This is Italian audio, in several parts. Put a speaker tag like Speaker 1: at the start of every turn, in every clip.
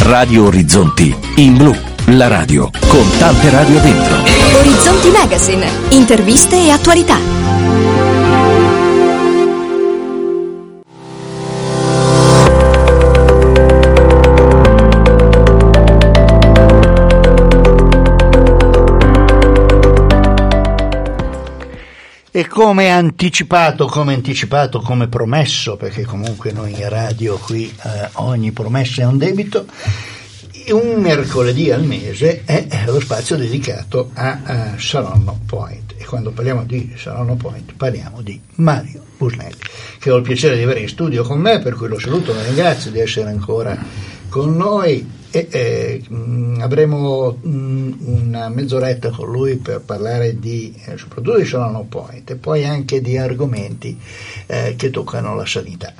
Speaker 1: Radio Orizzonti in blu, la radio con tante radio dentro.
Speaker 2: Orizzonti Magazine, interviste e attualità.
Speaker 3: E come anticipato, come promesso, perché comunque noi in radio qui ogni promessa è un debito, un mercoledì al mese è lo spazio dedicato a Saronno Point. E quando parliamo di Saronno Point parliamo di Mario Busnelli, che ho il piacere di avere in studio con me, per cui lo saluto, lo ringrazio di essere ancora con noi. Avremo una mezz'oretta con lui per parlare soprattutto di Saronno Point e poi anche di argomenti che toccano la sanità.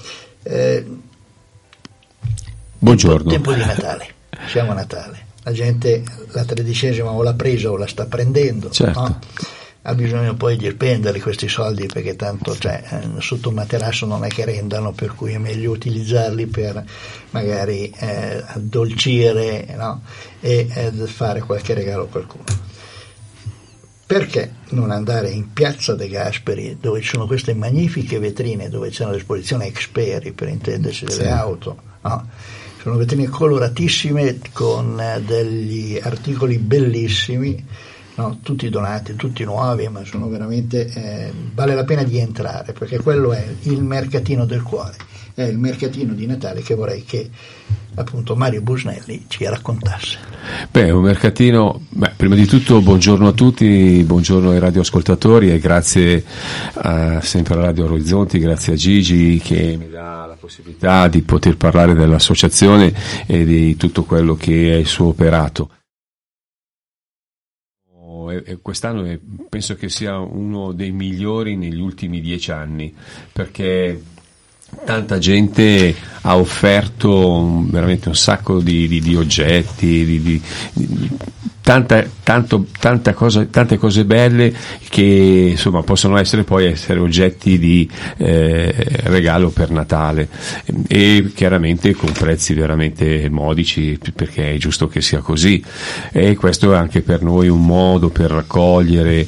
Speaker 4: Buongiorno.
Speaker 3: Tempo di Natale, siamo a Natale, la gente la 13ª o l'ha presa o la sta prendendo,
Speaker 4: certo.
Speaker 3: No? Ha bisogno poi di spenderli questi soldi, perché tanto sotto un materasso non è che rendano, per cui è meglio utilizzarli per magari addolcire, no? e fare qualche regalo a qualcuno. Perché non andare in Piazza De Gasperi, dove ci sono queste magnifiche vetrine, dove c'è l'esposizione Experi, per intendersi, delle auto, no? Sono vetrine coloratissime con degli articoli bellissimi, no, tutti donati, tutti nuovi, ma sono veramente vale la pena di entrare, perché quello è il mercatino del cuore, è il mercatino di Natale che vorrei che appunto Mario Busnelli ci raccontasse.
Speaker 4: Un mercatino, prima di tutto buongiorno a tutti, buongiorno ai radioascoltatori e grazie sempre alla Radio Orizzonti, grazie a Gigi che mi dà la possibilità di poter parlare dell'associazione e di tutto quello che è il suo operato. E quest'anno penso che sia uno dei migliori negli ultimi 10 anni, perché tanta gente ha offerto veramente un sacco di oggetti, tante cose belle che insomma possono essere oggetti di regalo per Natale, e chiaramente con prezzi veramente modici, perché è giusto che sia così, e questo è anche per noi un modo per raccogliere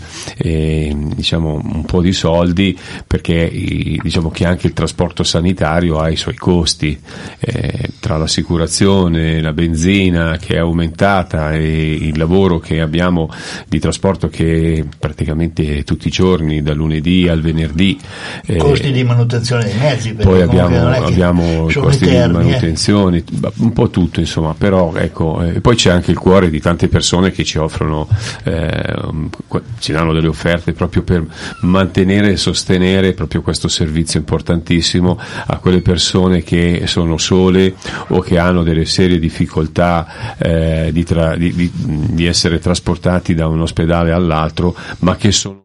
Speaker 4: un po' di soldi, perché diciamo che anche il trasporto sanitario ha i suoi costi, tra l'assicurazione, la benzina che è aumentata e il lavoro che abbiamo di trasporto che praticamente tutti i giorni, dal lunedì al venerdì,
Speaker 3: costi di manutenzione dei mezzi,
Speaker 4: poi abbiamo i costi di manutenzione, un po' tutto insomma, però ecco, poi c'è anche il cuore di tante persone che ci offrono, ci danno delle offerte proprio per mantenere e sostenere proprio questo servizio importantissimo a quelle persone che sono sole o che hanno delle serie difficoltà di essere trasportati da un ospedale all'altro, ma che sono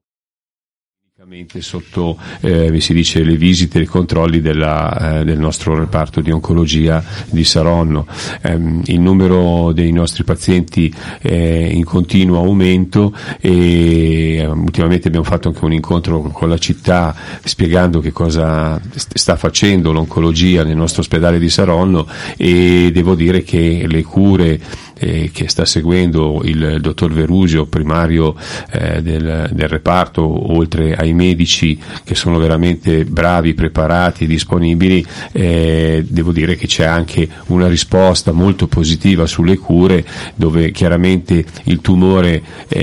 Speaker 4: sotto si dice le visite e i controlli del nostro reparto di oncologia di Saronno. Il numero dei nostri pazienti è in continuo aumento e ultimamente abbiamo fatto anche un incontro con la città spiegando che cosa sta facendo l'oncologia nel nostro ospedale di Saronno, e devo dire che le cure che sta seguendo il dottor Verusio, primario del reparto, oltre ai medici che sono veramente bravi, preparati e disponibili, devo dire che c'è anche una risposta molto positiva sulle cure, dove chiaramente il tumore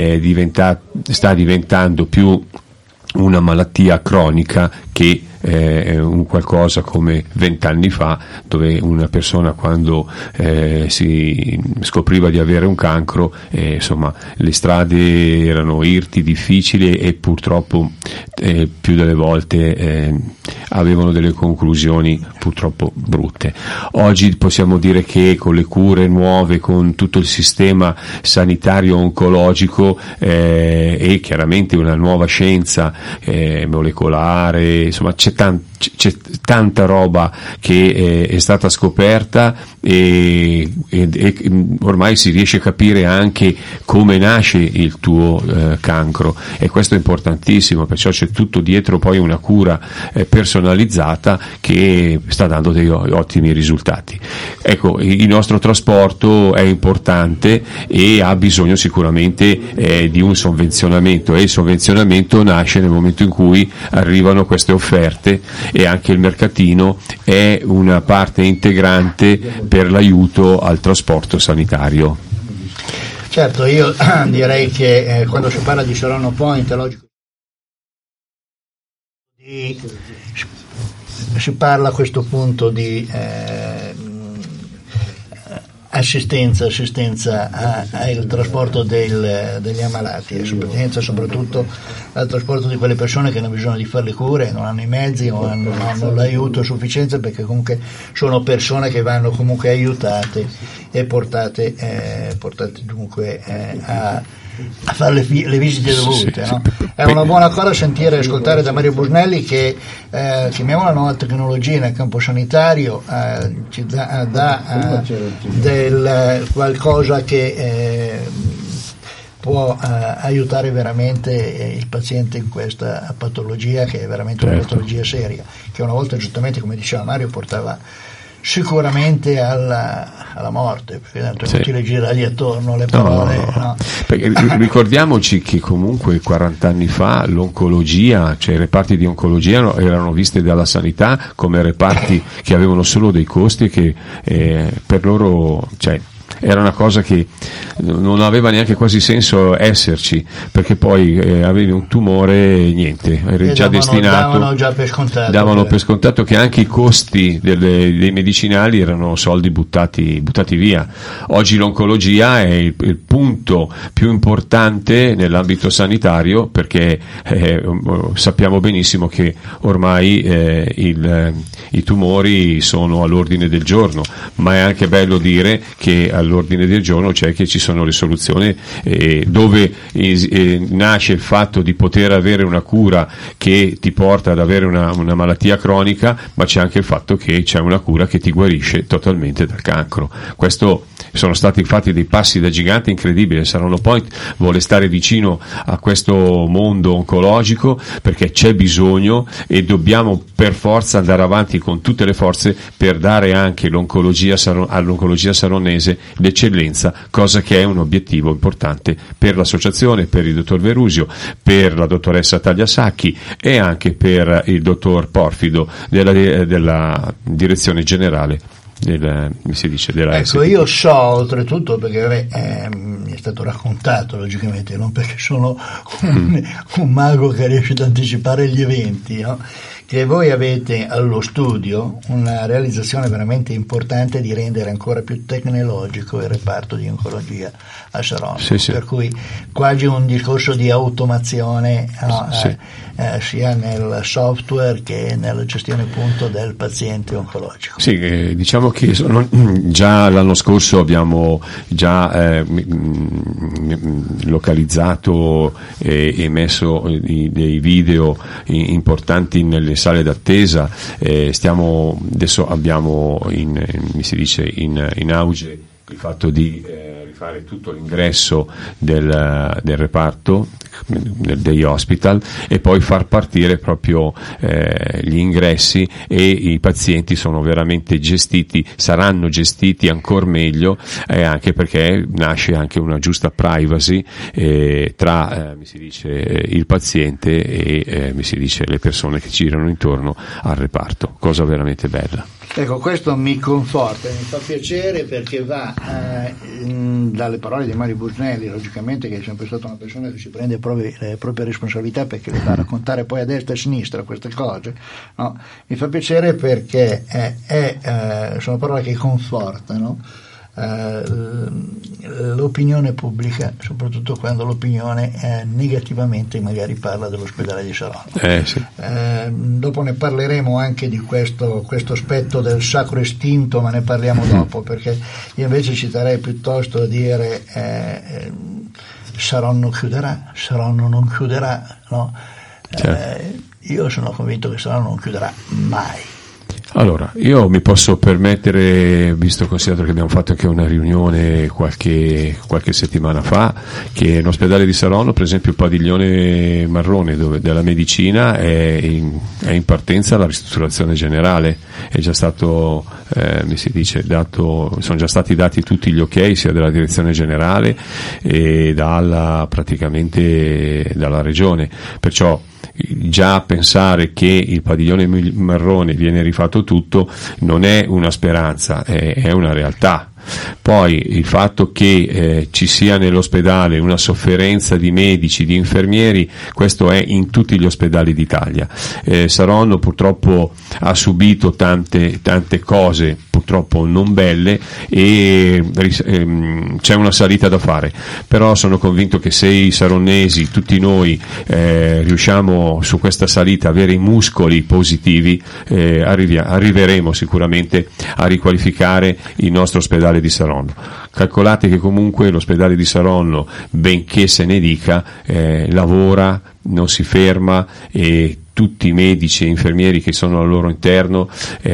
Speaker 4: sta diventando più una malattia cronica che un qualcosa come 20 anni fa, dove una persona quando si scopriva di avere un cancro, insomma le strade erano irti, difficili e purtroppo più delle volte avevano delle conclusioni purtroppo brutte. Oggi possiamo dire che con le cure nuove, con tutto il sistema sanitario oncologico e chiaramente una nuova scienza molecolare, insomma c'è c'è tanta roba che è stata scoperta e ormai si riesce a capire anche come nasce il tuo cancro, e questo è importantissimo, perciò c'è tutto dietro poi una cura personalizzata che sta dando dei ottimi risultati. Ecco, il nostro trasporto è importante e ha bisogno sicuramente di un sovvenzionamento, e il sovvenzionamento nasce nel momento in cui arrivano queste offerte, e anche il mercatino è una parte integrante per l'aiuto al trasporto sanitario.
Speaker 3: Certo, io direi che quando si parla di Saronno Point è logico si parla a questo punto di assistenza al trasporto degli ammalati, e soprattutto al trasporto di quelle persone che hanno bisogno di fare le cure, non hanno i mezzi o non hanno l'aiuto a sufficienza, perché comunque sono persone che vanno comunque aiutate e portate dunque a fare le visite dovute, no? È una buona cosa sentire e ascoltare da Mario Busnelli che chiamiamola nuova tecnologia nel campo sanitario, ci dà del qualcosa che può aiutare veramente il paziente in questa patologia, che è veramente una patologia seria, che una volta, giustamente come diceva Mario, portava sicuramente alla morte, perché è inutile girargli attorno le parole. No.
Speaker 4: Perché ricordiamoci che comunque 40 anni fa l'oncologia, cioè i reparti di oncologia erano visti dalla sanità come reparti che avevano solo dei costi, che per loro, cioè, era una cosa che non aveva neanche quasi senso esserci, perché poi avevi un tumore e niente, eri già destinato, davano per scontato che anche i costi dei medicinali erano soldi buttati via. Oggi l'oncologia è il punto più importante nell'ambito sanitario, perché sappiamo benissimo che ormai i tumori sono all'ordine del giorno, ma è anche bello dire che all'ordine del giorno c'è che ci sono le soluzioni, dove nasce il fatto di poter avere una cura che ti porta ad avere una malattia cronica, ma c'è anche il fatto che c'è una cura che ti guarisce totalmente dal cancro. Questo sono stati fatti dei passi da gigante incredibili. Saronno Point vuole stare vicino a questo mondo oncologico, perché c'è bisogno e dobbiamo per forza andare avanti con tutte le forze per dare anche all'oncologia saronese l'eccellenza, cosa che è un obiettivo importante per l'associazione, per il dottor Verusio, per la dottoressa Tagliasacchi e anche per il dottor Porfido della direzione generale della
Speaker 3: ecco, io so oltretutto, perché mi è stato raccontato, logicamente, non perché sono un mago che riesce ad anticipare gli eventi, no? Che voi avete allo studio una realizzazione veramente importante di rendere ancora più tecnologico il reparto di oncologia a Saronno, per cui quasi un discorso di automazione, no? Sia nel software che nella gestione appunto del paziente oncologico.
Speaker 4: Sì, diciamo che già l'anno scorso abbiamo già localizzato e messo dei video importanti nelle sale d'attesa. Adesso abbiamo in auge il fatto di rifare tutto l'ingresso del reparto, degli hospital, e poi far partire proprio gli ingressi, e i pazienti sono veramente saranno gestiti ancora meglio, anche perché nasce anche una giusta privacy tra il paziente e le persone che girano intorno al reparto, cosa veramente bella.
Speaker 3: Ecco, questo mi conforta, mi fa piacere, perché va dalle parole di Mario Busnelli, logicamente, che è sempre stata una persona che si prende le proprie responsabilità, perché le va a raccontare poi a destra e a sinistra queste cose, no? Mi fa piacere perché sono parole che confortano l'opinione pubblica, soprattutto quando l'opinione negativamente magari parla dell'ospedale di Saronno. Dopo ne parleremo anche di questo aspetto del sacro istinto, ma ne parliamo dopo, perché io invece ci terrei piuttosto a dire Saronno chiuderà, Saronno non chiuderà, no? io sono convinto che Saronno non chiuderà mai.
Speaker 4: Allora, io mi posso permettere, visto considerato che abbiamo fatto anche una riunione qualche settimana fa, che in ospedale di Saronno, per esempio il padiglione marrone della medicina è in partenza la ristrutturazione generale, è già stato, mi si dice, sono già stati dati tutti gli ok sia dalla direzione generale e praticamente dalla regione, perciò già pensare che il padiglione marrone viene rifatto tutto non è una speranza, è una realtà. Poi il fatto che ci sia nell'ospedale una sofferenza di medici, di infermieri, questo è in tutti gli ospedali d'Italia. Saronno purtroppo ha subito tante cose purtroppo non belle e c'è una salita da fare, però sono convinto che se i saronnesi, tutti noi, riusciamo su questa salita a avere i muscoli positivi, arriveremo sicuramente a riqualificare il nostro ospedale di Saronno. Calcolate che comunque l'ospedale di Saronno, benché se ne dica, lavora, non si ferma, e tutti i medici e infermieri che sono al loro interno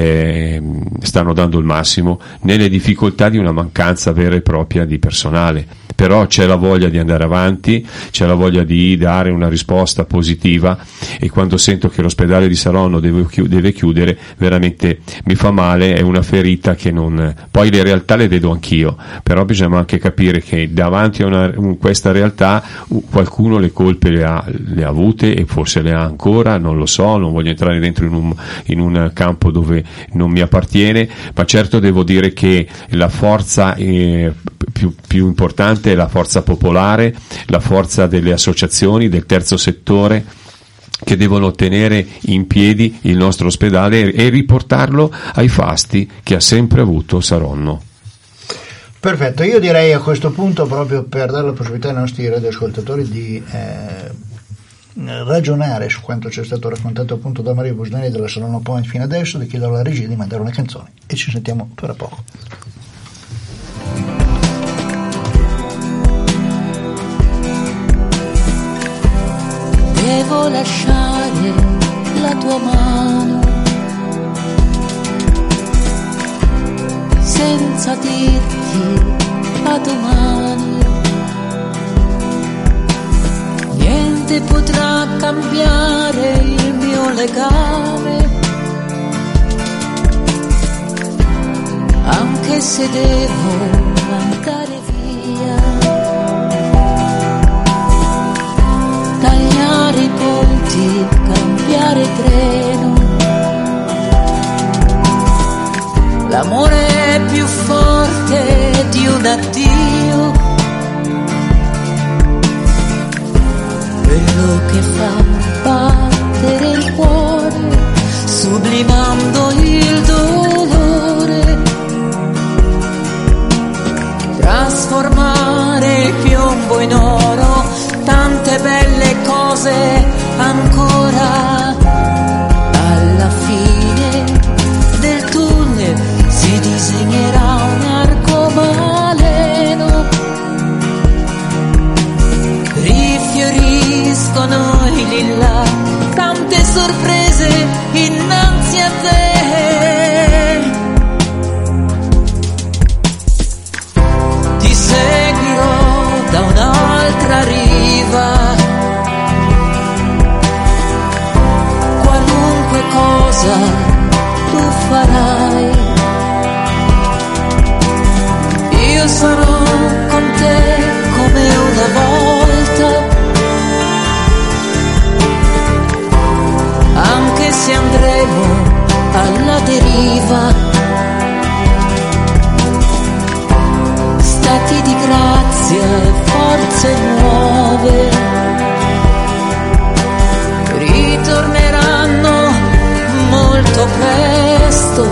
Speaker 4: stanno dando il massimo nelle difficoltà di una mancanza vera e propria di personale. Però c'è la voglia di andare avanti, c'è la voglia di dare una risposta positiva, e quando sento che l'ospedale di Saronno deve chiudere, veramente mi fa male, è una ferita che non... Poi le realtà le vedo anch'io, però bisogna anche capire che davanti a questa realtà qualcuno le colpe le ha avute e forse le ha ancora, non lo so, non voglio entrare dentro in un campo dove non mi appartiene, ma certo devo dire che la forza più importante è la forza popolare, la forza delle associazioni, del terzo settore, che devono tenere in piedi il nostro ospedale e riportarlo ai fasti che ha sempre avuto Saronno.
Speaker 3: Perfetto, io direi a questo punto, proprio per dare la possibilità ai nostri radioascoltatori di ragionare su quanto ci è stato raccontato appunto da Mario Busnelli della Saronno Point fino adesso, di chiedere alla regia di mandare una canzone, e ci sentiamo tra poco.
Speaker 5: Devo lasciare la tua mano senza dirti a domani. Niente potrà cambiare il mio legame, anche se devo andare via. Tagliare i ponti, cambiare treno. L'amore è più forte di un addio, quello che fa battere il cuore, sublimando il dolore, trasformare il piombo in oro, tante belle cose ancora. Alla fine del tunnel si disegnerà un arcobaleno, rifioriscono i lilla, tante sorprese innanzi a te. Ti seguirò da un'altra riva, qualunque cosa tu farai, io sarò con te come una volta, anche se andremo alla deriva. Stati di grazia e forze nuove ritorneranno molto presto.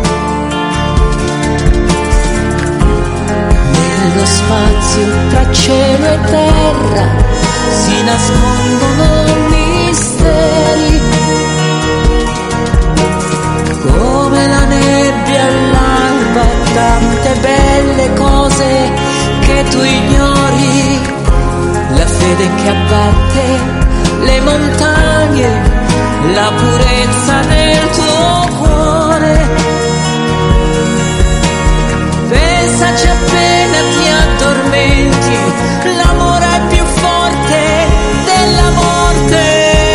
Speaker 5: Nello spazio tra cielo e terra si nascondono misteri, come la nebbia all'alba, tante belle cose che tu ignori, la fede che abbatte le montagne, la purezza del tuo cuore. Pensaci appena ti addormenti, l'amore è più forte della morte.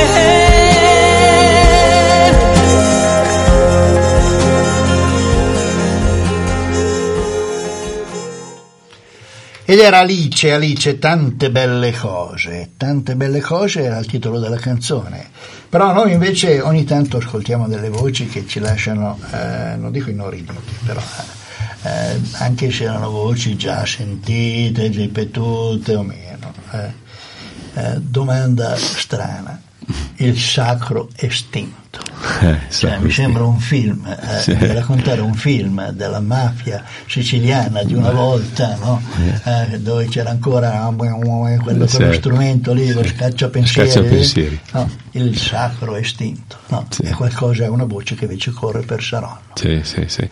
Speaker 3: Ed era Alice, tante belle cose era il titolo della canzone. Però noi invece ogni tanto ascoltiamo delle voci che ci lasciano, non dico inorriditi, però anche se erano voci già sentite, ripetute o meno. Domanda strana, il sacro estinto. Mi sembra un film, di raccontare un film della mafia siciliana di una volta, no? Dove c'era ancora quello strumento lì, lo scacciapensieri. No, il sacro estinto, no? È qualcosa, è una voce che invece corre per Saronno.
Speaker 4: Sì.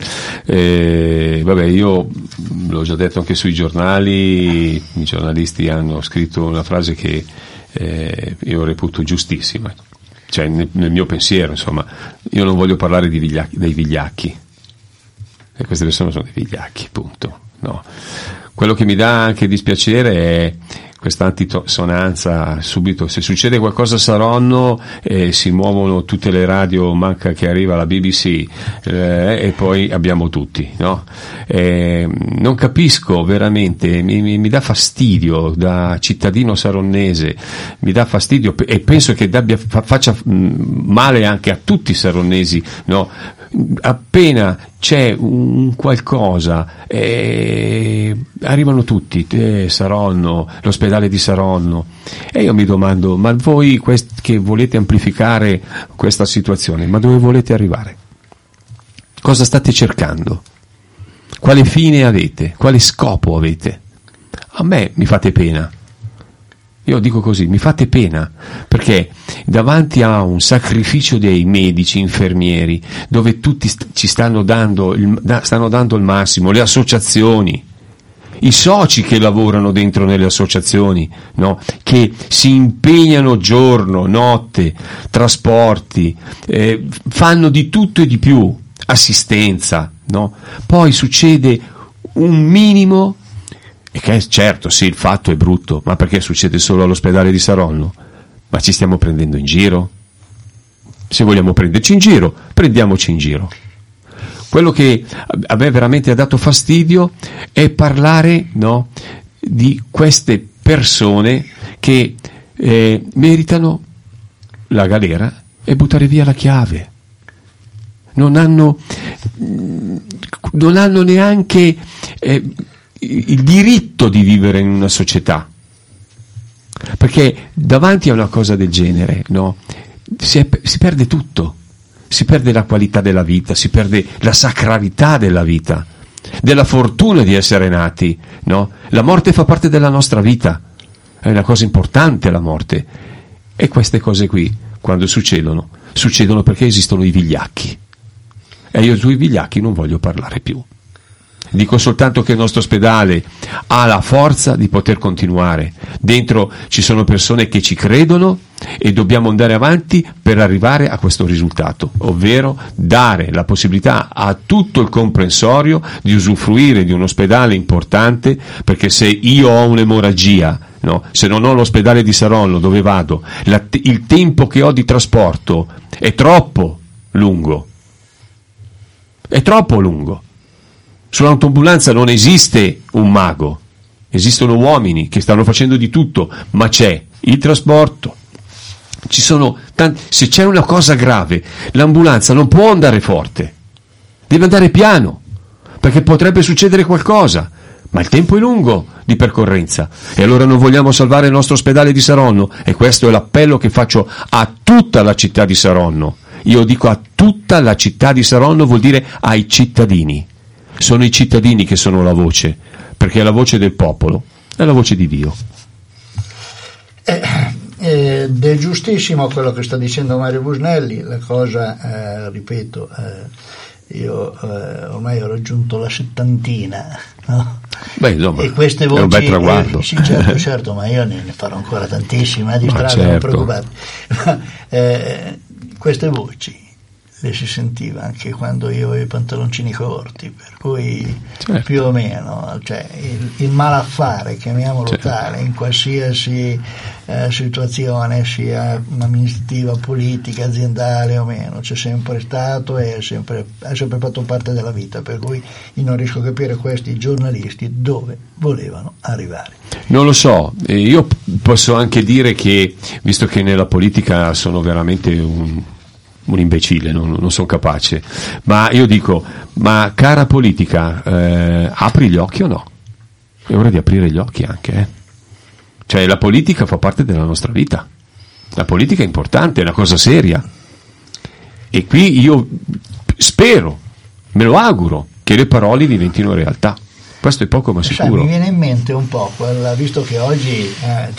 Speaker 4: Vabbè, io l'ho già detto anche sui giornali, i giornalisti hanno scritto una frase che io reputo giustissima. Cioè nel mio pensiero, insomma, io non voglio parlare dei vigliacchi, e queste persone sono dei vigliacchi, punto. No. Quello che mi dà anche dispiacere è questa antisonanza. Subito, se succede qualcosa a Saronno, si muovono tutte le radio, manca che arriva la BBC, e poi abbiamo tutti, no? Non capisco veramente, mi dà fastidio da cittadino saronnese, mi dà fastidio, e penso che faccia male anche a tutti i saronnesi, no? Appena c'è un qualcosa, arrivano tutti, Saronno, l'ospedale di Saronno, e io mi domando, ma voi che volete amplificare questa situazione, ma dove volete arrivare? Cosa state cercando? Quale fine avete? Quale scopo avete? A me mi fate pena. Io dico così, mi fate pena, perché davanti a un sacrificio dei medici, infermieri, dove tutti ci stanno dando il massimo, le associazioni, i soci che lavorano dentro nelle associazioni, no? Che si impegnano giorno, notte, trasporti, fanno di tutto e di più, assistenza, no? Poi succede un minimo. E che certo, sì, il fatto è brutto, ma perché succede solo all'ospedale di Saronno? Ma ci stiamo prendendo in giro? Se vogliamo prenderci in giro, prendiamoci in giro. Quello che a me veramente ha dato fastidio è parlare, no, di queste persone che meritano la galera e buttare via la chiave. Non hanno neanche il diritto di vivere in una società, perché davanti a una cosa del genere, no, si perde tutto, si perde la qualità della vita, si perde la sacralità della vita, della fortuna di essere nati, no? La morte fa parte della nostra vita, è una cosa importante la morte, e queste cose qui quando succedono perché esistono i vigliacchi, e io sui vigliacchi non voglio parlare più. Dico soltanto che il nostro ospedale ha la forza di poter continuare. Dentro ci sono persone che ci credono e dobbiamo andare avanti per arrivare a questo risultato, ovvero dare la possibilità a tutto il comprensorio di usufruire di un ospedale importante, perché se io ho un'emorragia, no, se non ho l'ospedale di Saronno dove vado, il tempo che ho di trasporto è troppo lungo. È troppo lungo. Sull'autoambulanza non esiste un mago, esistono uomini che stanno facendo di tutto, ma c'è il trasporto, ci sono se c'è una cosa grave, l'ambulanza non può andare forte, deve andare piano, perché potrebbe succedere qualcosa, ma il tempo è lungo di percorrenza, e allora non vogliamo salvare il nostro ospedale di Saronno, e questo è l'appello che faccio a tutta la città di Saronno. Io dico a tutta la città di Saronno, vuol dire ai cittadini. Sono i cittadini che sono la voce, perché è la voce del popolo, è la voce di Dio.
Speaker 3: Ed è giustissimo quello che sta dicendo Mario Busnelli, la cosa, ripeto, io ormai ho raggiunto la settantina, no?
Speaker 4: Beh, insomma,
Speaker 3: e queste voci,
Speaker 4: è un bel traguardo.
Speaker 3: Sì, certo, ma io ne farò ancora tantissime di strada,
Speaker 4: certo.
Speaker 3: non preoccupate. Queste voci le si sentiva anche quando io avevo i pantaloncini corti, per cui
Speaker 4: certo.
Speaker 3: più o meno, cioè, il malaffare, chiamiamolo certo. tale, in qualsiasi situazione, sia amministrativa, politica, aziendale o meno, c'è sempre stato e ha sempre fatto parte della vita, per cui io non riesco a capire questi giornalisti dove volevano arrivare.
Speaker 4: Non lo so, io posso anche dire che, visto che nella politica sono veramente un imbecille, non sono capace, ma io dico, ma cara politica, apri gli occhi o no? È ora di aprire gli occhi anche, Cioè la politica fa parte della nostra vita, la politica è importante, è una cosa seria, e qui io spero, me lo auguro, che le parole diventino realtà. Questo è poco ma sicuro.
Speaker 3: Mi viene in mente un po' quella, visto che oggi,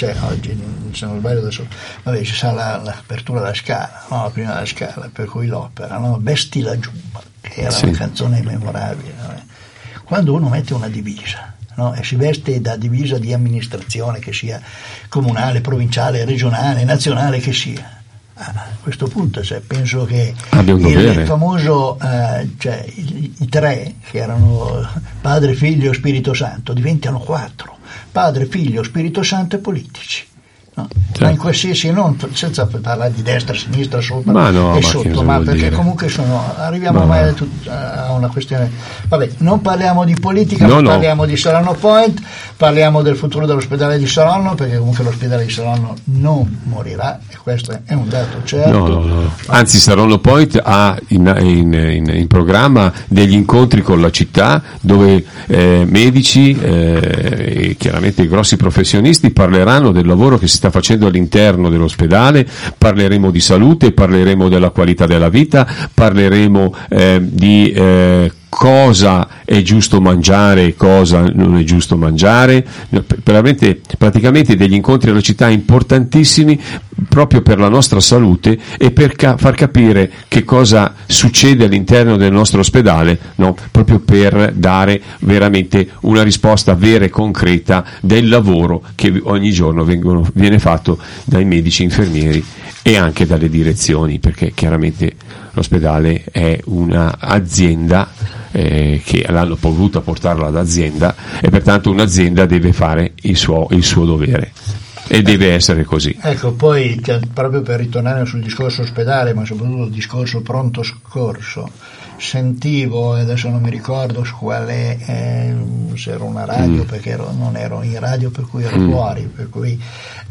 Speaker 3: se non sbaglio adesso, vabbè, ci sarà l'apertura della Scala, no? La prima della Scala, per cui l'opera, no? Vesti la giubba, che era una canzone memorabile, no? Quando uno mette una divisa, no? E si veste da divisa di amministrazione, che sia comunale, provinciale, regionale, nazionale che sia, a questo punto penso che il famoso i tre che erano Padre, Figlio e Spirito Santo diventano 4: Padre, Figlio, Spirito Santo e politici, no? Certo. Ma in qualsiasi, non senza parlare di destra, sinistra, sopra e sotto, ma perché dire? Comunque arriviamo mai a una questione. Vabbè, non parliamo di politica, parliamo di Saronno Point, parliamo del futuro dell'ospedale di Saronno, perché comunque l'ospedale di Saronno non morirà, e questo è un dato certo.
Speaker 4: No. Anzi, Saronno Point ha in programma degli incontri con la città, dove medici e chiaramente i grossi professionisti parleranno del lavoro che si sta facendo all'interno dell'ospedale, parleremo di salute, parleremo della qualità della vita, parleremo di cosa è giusto mangiare e cosa non è giusto mangiare, praticamente degli incontri alla città importantissimi proprio per la nostra salute e per far capire che cosa succede all'interno del nostro ospedale, no? Proprio per dare veramente una risposta vera e concreta del lavoro che ogni giorno viene fatto dai medici, infermieri e anche dalle direzioni, perché chiaramente l'ospedale è un'azienda che l'hanno voluta portarla ad azienda, e pertanto un'azienda deve fare il suo dovere, e deve essere così.
Speaker 3: Ecco, poi proprio per ritornare sul discorso ospedale, ma soprattutto il discorso pronto soccorso, sentivo, adesso non mi ricordo su quale, se era una radio, perché non ero in radio, per cui ero fuori, per cui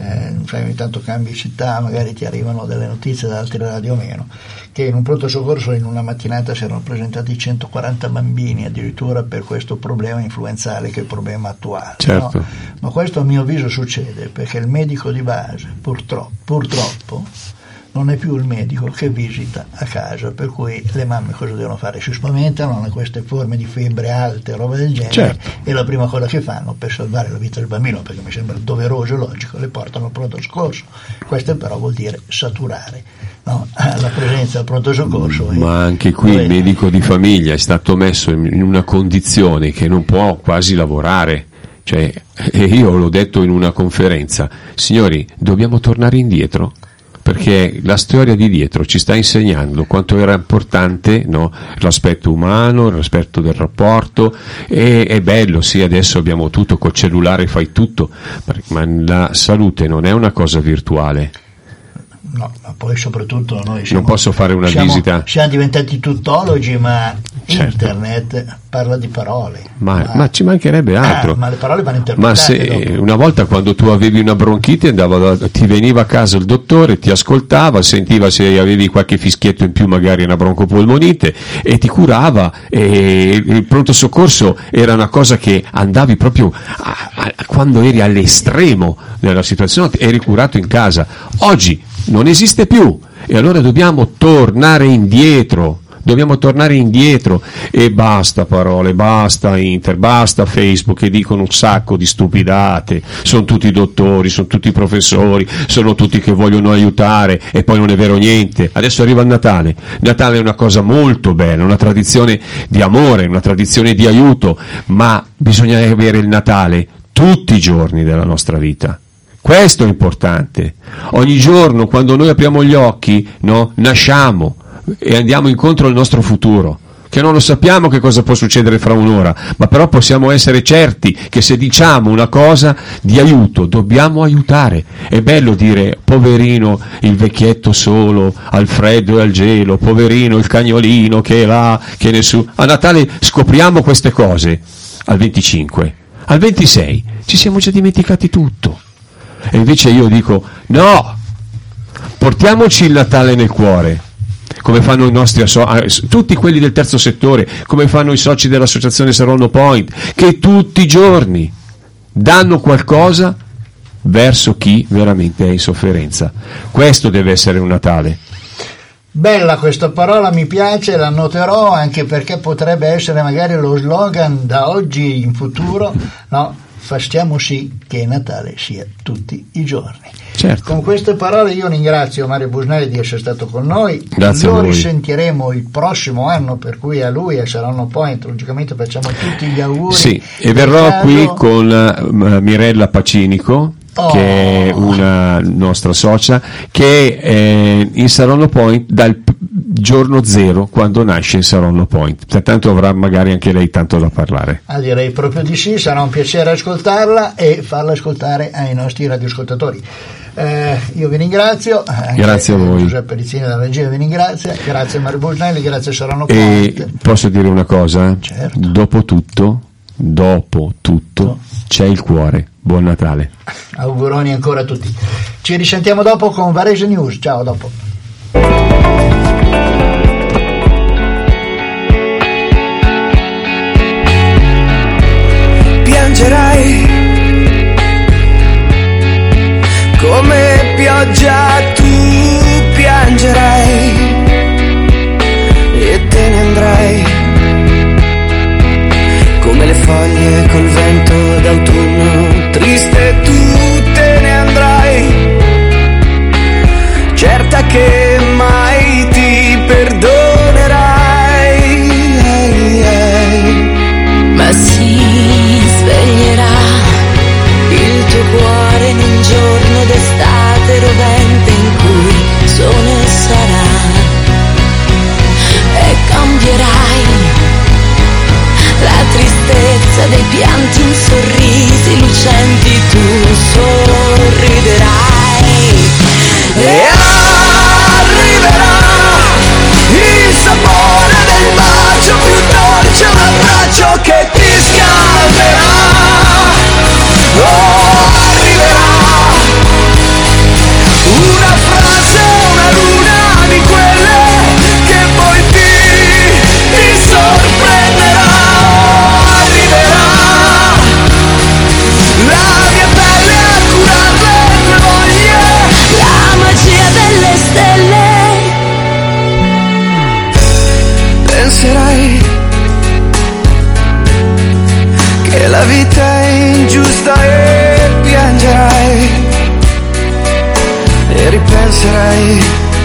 Speaker 3: ogni tanto cambi città, magari ti arrivano delle notizie da altre radio o meno, che in un pronto soccorso in una mattinata si erano presentati 140 bambini addirittura per questo problema influenzale, che è il problema attuale.
Speaker 4: Certo.
Speaker 3: No? Ma questo a mio avviso succede perché il medico di base purtroppo non è più il medico che visita a casa, per cui le mamme cosa devono fare? Si spaventano a queste forme di febbre alte, roba del genere, certo. E la prima cosa che fanno per salvare la vita del bambino, perché mi sembra doveroso e logico, le portano al pronto soccorso. Questo però vuol dire saturare, no? La presenza al pronto soccorso.
Speaker 4: Ma anche qui il medico di famiglia è stato messo in una condizione che non può quasi lavorare. Cioè, e io l'ho detto in una conferenza, signori, dobbiamo tornare indietro, perché la storia di dietro ci sta insegnando quanto era importante, no? L'aspetto umano, l'aspetto del rapporto, e è bello, sì, adesso abbiamo tutto, col cellulare fai tutto, ma la salute non è una cosa virtuale.
Speaker 3: No, ma poi soprattutto noi
Speaker 4: non posso fare una visita.
Speaker 3: Siamo diventati tuttologi, ma certo. Internet parla di parole.
Speaker 4: Ma ci mancherebbe altro.
Speaker 3: Ma le parole vanno interpretate.
Speaker 4: Ma se una volta, quando tu avevi una bronchite, ti veniva a casa il dottore, ti ascoltava, sentiva se avevi qualche fischietto in più, magari una broncopolmonite, e ti curava, e il pronto soccorso era una cosa che andavi proprio quando eri all'estremo della situazione, eri curato in casa. Oggi non esiste più, e allora dobbiamo tornare indietro, dobbiamo tornare indietro e basta parole, basta Inter, basta Facebook che dicono un sacco di stupidate, sono tutti dottori, sono tutti professori, sono tutti che vogliono aiutare e poi non è vero niente. Adesso arriva il Natale. Natale è una cosa molto bella, una tradizione di amore, una tradizione di aiuto, ma bisogna avere il Natale tutti i giorni della nostra vita. Questo è importante. Ogni giorno, quando noi apriamo gli occhi, no, nasciamo e andiamo incontro al nostro futuro, che non lo sappiamo che cosa può succedere fra un'ora, ma però possiamo essere certi che se diciamo una cosa di aiuto, dobbiamo aiutare. È bello dire poverino il vecchietto solo, al freddo e al gelo, poverino il cagnolino che è là, che nessuno... A Natale scopriamo queste cose, al 25, al 26 ci siamo già dimenticati tutto. E invece io dico no, portiamoci il Natale nel cuore, come fanno i nostri tutti quelli del terzo settore, come fanno i soci dell'associazione Saronno Point, che tutti i giorni danno qualcosa verso chi veramente è in sofferenza. Questo deve essere un Natale.
Speaker 3: Bella questa parola, mi piace, la noterò, anche perché potrebbe essere magari lo slogan da oggi in futuro, no? Facciamo sì che Natale sia tutti i giorni.
Speaker 4: Certo.
Speaker 3: Con queste parole io ringrazio Mario Busnelli di essere stato con noi.
Speaker 4: Grazie.
Speaker 3: Lo risentiremo il prossimo anno, per cui a lui e a Saronno Point logicamente facciamo tutti gli auguri.
Speaker 4: Sì, e verrò qui con Mirella Pacinico, che è una nostra socia, che è in Saronno Point dal giorno zero, quando nasce in Saronno Point, pertanto avrà magari anche lei tanto da parlare.
Speaker 3: Direi proprio di sì, sarà un piacere ascoltarla e farla ascoltare ai nostri radioascoltatori. Io vi ringrazio,
Speaker 4: grazie a voi.
Speaker 3: Giuseppe Rizzini dalla regia vi ringrazia, grazie Mario Busnelli, grazie Saronno Point.
Speaker 4: E posso dire una cosa?
Speaker 3: Certo.
Speaker 4: Dopo tutto c'è il cuore. Buon Natale.
Speaker 3: Auguroni ancora a tutti. Ci risentiamo dopo con Varese News. Ciao, dopo.
Speaker 6: Piangerai come pioggia, tu piangerai e te ne andrai come le foglie col vento d'autunno, triste tu te ne andrai, certa che mai ti perdonerai,
Speaker 5: ma si sveglierà il tuo cuore in un giorno d'estate rovente in cui sole sarà e cambierai la tristezza dei pianti in sorrisi lucenti, tu sorriderai e arriverà il sapore del bacio più dolce, un abbraccio che ti scalderà, arriverà una frase, una luna di quelle che poi ti sorprenderà, arriverà la mia pelle a curar le tue voglie, la magia delle stelle. Penserai che la vita è ingiusta e piangerai e ripenserai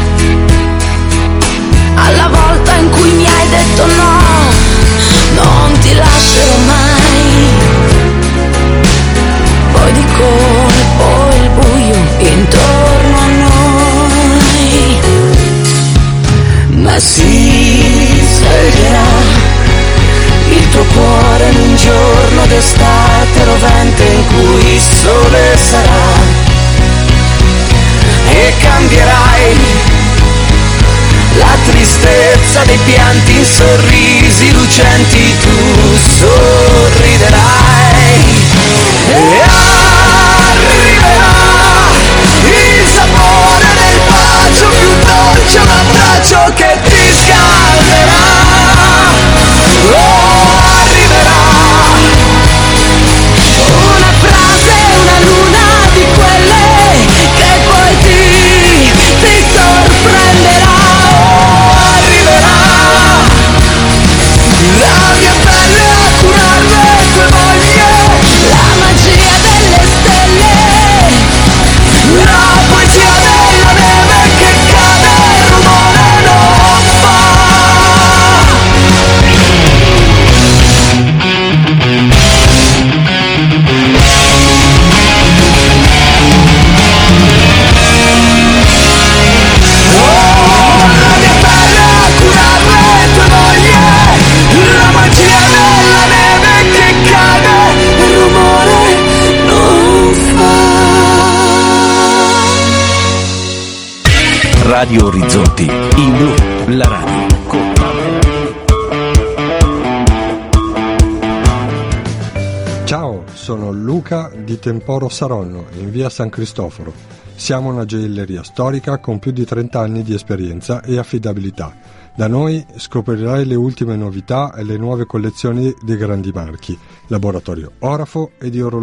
Speaker 5: alla volta in cui mi hai detto no, non ti lascerò mai, poi di colpo il buio intorno a noi, ma si sveglierà il tuo cuore in un giorno d'estate rovente in cui il sole sarà e cambierai la tristezza dei pianti in sorrisi lucenti, tu
Speaker 1: Radio Orizzonti in blu, la radio con Tante Radio.
Speaker 7: Ciao, sono Luca di Temporo Saronno, in via San Cristoforo. Siamo una gioielleria storica con più di 30 anni di esperienza e affidabilità. Da noi scoprirai le ultime novità e le nuove collezioni dei grandi marchi, laboratorio Orafo e di orologi